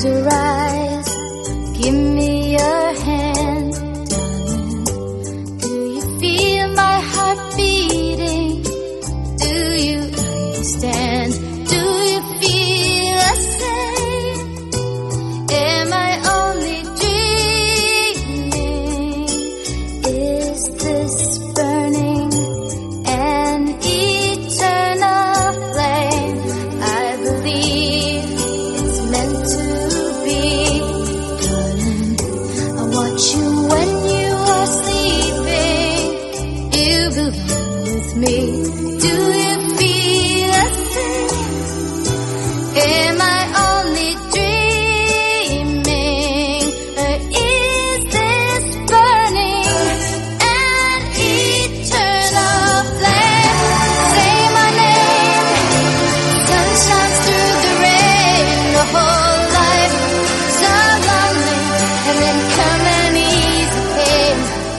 Close your eyes, give me your hand, darling. Do you feel my heart beating? Do you understand? Do you feel the same? Am I only dreaming? Is this burning an eternal flame? I believe it's meant to be, darling. I watch you when you are sleeping. You belong with me. Do you feel the same? Am I only dreaming? Or is this burning an eternal flame? Say my name. Sun shines through the rain. The whole life so lonely, and then come and ease the pain.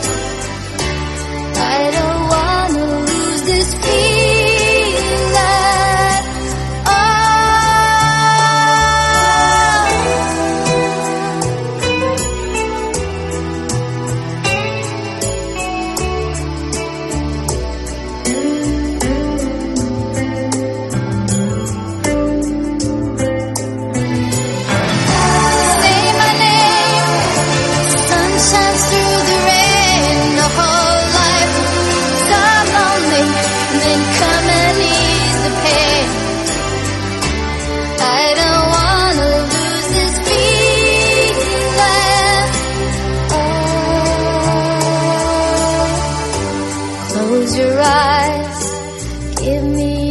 I don't wanna lose this feeling at all. Say my name. Sun shines through the rain. The whole life so lonely, and then come and ease the pain. I don't wanna lose this feeling at all. Close your eyes, give me